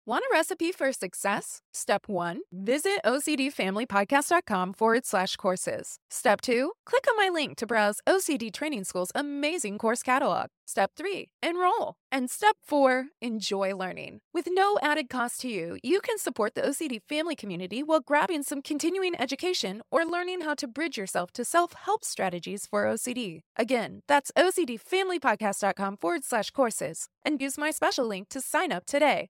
Want a recipe for success? Step 1, visit ocdfamilypodcast.com/courses. Step 2, click on my link to browse OCD Training School's amazing course catalog. Step 3, enroll. And step 4, enjoy learning. With no added cost to you, you can support the OCD family community while grabbing some continuing education or learning how to bridge yourself to self-help strategies for OCD. Again, that's ocdfamilypodcast.com/courses and use my special link to sign up today.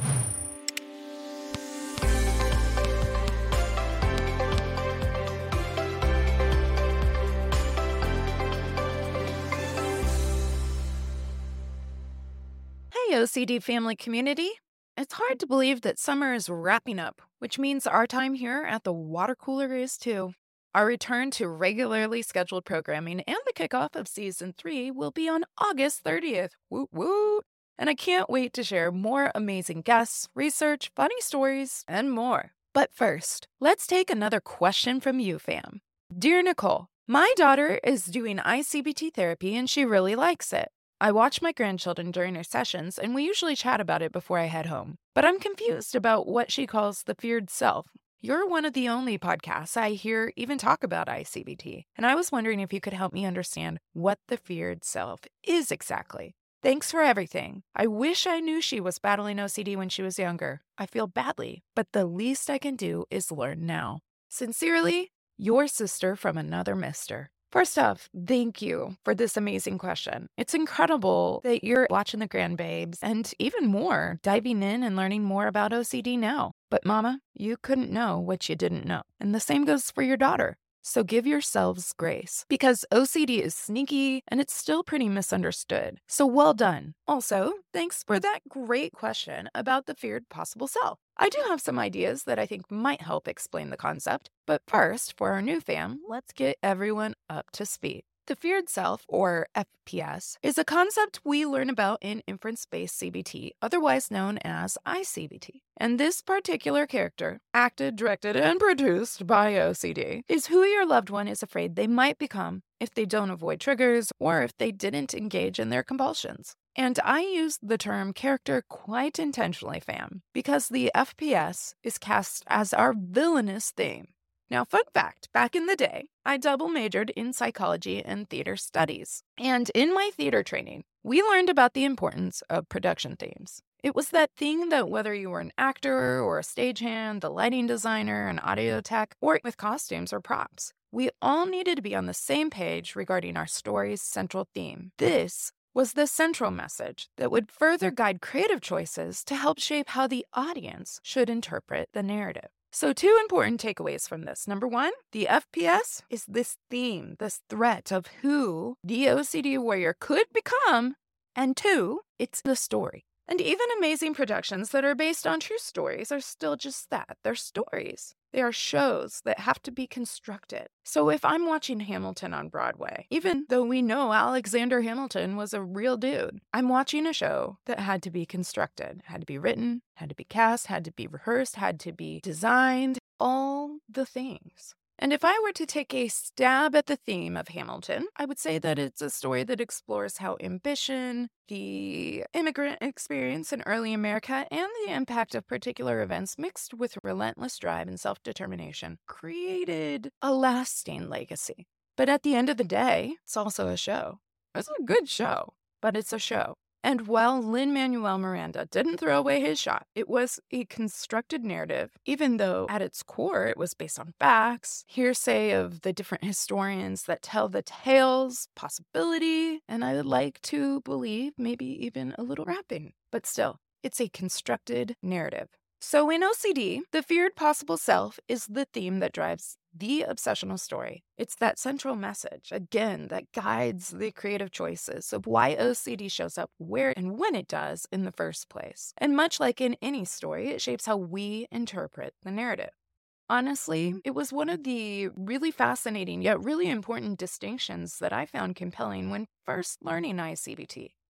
Hey, OCD family community. It's hard to believe that summer is wrapping up, which means our time here at the water cooler is too. Our return to regularly scheduled programming and the kickoff of season 3 will be on August 30th. Woot woot! And I can't wait to share more amazing guests, research, funny stories, and more. But first, let's take another question from you, fam. Dear Nicole, my daughter is doing ICBT therapy and she really likes it. I watch my grandchildren during her sessions, and we usually chat about it before I head home. But I'm confused about what she calls the feared self. You're one of the only podcasts I hear even talk about ICBT, and I was wondering if you could help me understand what the feared self is exactly. Thanks for everything. I wish I knew she was battling OCD when she was younger. I feel badly, but the least I can do is learn now. Sincerely, your sister from another mister. First off, thank you for this amazing question. It's incredible that you're watching the grandbabes and even more, diving in and learning more about OCD now. But mama, you couldn't know what you didn't know. And the same goes for your daughter. So give yourselves grace because OCD is sneaky and it's still pretty misunderstood. So well done. Also, thanks for that great question about the feared possible self. I do have some ideas that I think might help explain the concept. But first, for our new fam, let's get everyone up to speed. The feared self, or FPS, is a concept we learn about in inference-based CBT, otherwise known as ICBT. And this particular character, acted, directed, and produced by OCD, is who your loved one is afraid they might become if they don't avoid triggers or if they didn't engage in their compulsions. And I use the term character quite intentionally, fam, because the FPS is cast as our villainous theme. Now, fun fact, back in the day, I double majored in psychology and theater studies. And in my theater training, we learned about the importance of production themes. It was that thing that whether you were an actor or a stagehand, the lighting designer, an audio tech, or with costumes or props, we all needed to be on the same page regarding our story's central theme. This was the central message that would further guide creative choices to help shape how the audience should interpret the narrative. So 2 important takeaways from this. Number 1, the FPS is this theme, this threat of who the OCD warrior could become. And 2, it's the story. And even amazing productions that are based on true stories are still just that. They're stories. They are shows that have to be constructed. So if I'm watching Hamilton on Broadway, even though we know Alexander Hamilton was a real dude, I'm watching a show that had to be constructed, had to be written, had to be cast, had to be rehearsed, had to be designed, all the things. And if I were to take a stab at the theme of Hamilton, I would say that it's a story that explores how ambition, the immigrant experience in early America, and the impact of particular events mixed with relentless drive and self-determination created a lasting legacy. But at the end of the day, it's also a show. It's a good show, but it's a show. And while Lin-Manuel Miranda didn't throw away his shot, it was a constructed narrative, even though at its core it was based on facts, hearsay of the different historians that tell the tales, possibility, and I would like to believe maybe even a little rapping. But still, it's a constructed narrative. So in OCD, the feared possible self is the theme that drives the obsessional story. It's that central message, again, that guides the creative choices of why OCD shows up where and when it does in the first place. And much like in any story, it shapes how we interpret the narrative. Honestly, it was one of the really fascinating yet really important distinctions that I found compelling when first learning ICBT.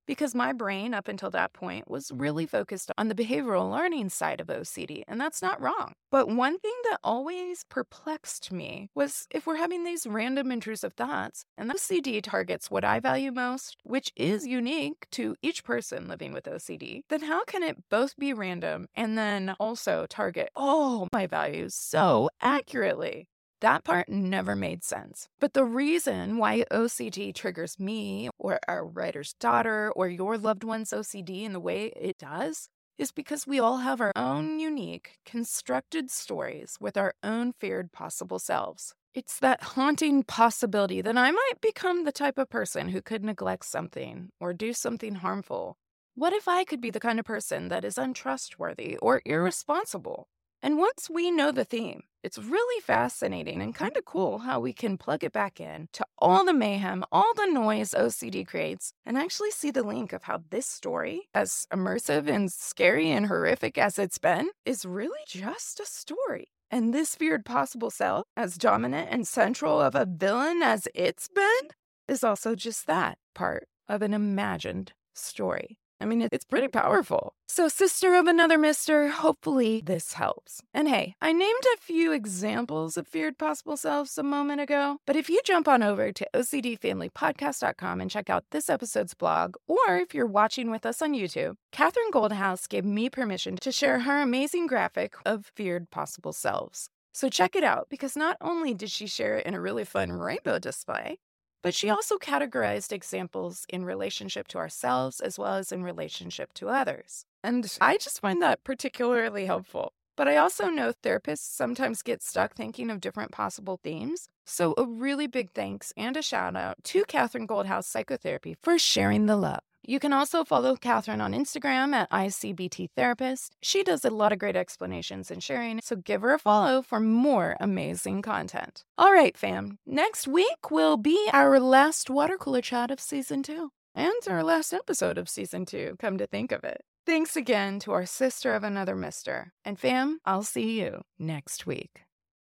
because my brain up until that point was really focused on the behavioral learning side of OCD, and that's not wrong. But one thing that always perplexed me was if we're having these random intrusive thoughts, and OCD targets what I value most, which is unique to each person living with OCD, then how can it both be random and then also target all my values so accurately? That part never made sense. But the reason why OCD triggers me or our writer's daughter or your loved one's OCD in the way it does is because we all have our own unique, constructed stories with our own feared possible selves. It's that haunting possibility that I might become the type of person who could neglect something or do something harmful. What if I could be the kind of person that is untrustworthy or irresponsible? And once we know the theme, it's really fascinating and kind of cool how we can plug it back in to all the mayhem, all the noise OCD creates, and actually see the link of how this story, as immersive and scary and horrific as it's been, is really just a story. And this feared possible self, as dominant and central of a villain as it's been, is also just that part of an imagined story. I mean, it's pretty powerful. So, sister of another mister, hopefully this helps. And hey, I named a few examples of feared possible selves a moment ago, but if you jump on over to OCDFamilyPodcast.com and check out this episode's blog, or if you're watching with us on YouTube, Catherine Goldhouse gave me permission to share her amazing graphic of feared possible selves. So check it out, because not only did she share it in a really fun rainbow display, but she also categorized examples in relationship to ourselves as well as in relationship to others. And I just find that particularly helpful. But I also know therapists sometimes get stuck thinking of different possible themes. So a really big thanks and a shout out to Catherine Goldhouse Psychotherapy for sharing the love. You can also follow Catherine on Instagram at ICBT Therapist. She does a lot of great explanations and sharing, so give her a follow for more amazing content. All right, fam. Next week will be our last water cooler chat of season 2. And our last episode of season 2, come to think of it. Thanks again to our sister of another mister. And fam, I'll see you next week.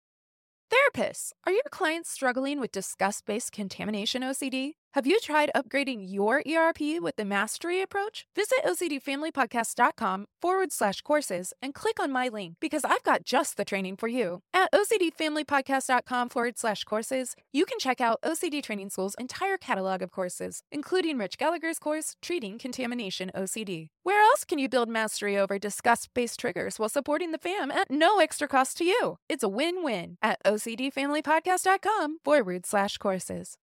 Therapists, are your clients struggling with disgust-based contamination OCD? Have you tried upgrading your ERP with the Mastery approach? Visit OCDFamilyPodcast.com/courses and click on my link, because I've got just the training for you. At OCDFamilyPodcast.com/courses, you can check out OCD Training School's entire catalog of courses, including Rich Gallagher's course, Treating Contamination OCD. Where else can you build mastery over disgust-based triggers while supporting the fam at no extra cost to you? It's a win-win at OCDFamilyPodcast.com/courses.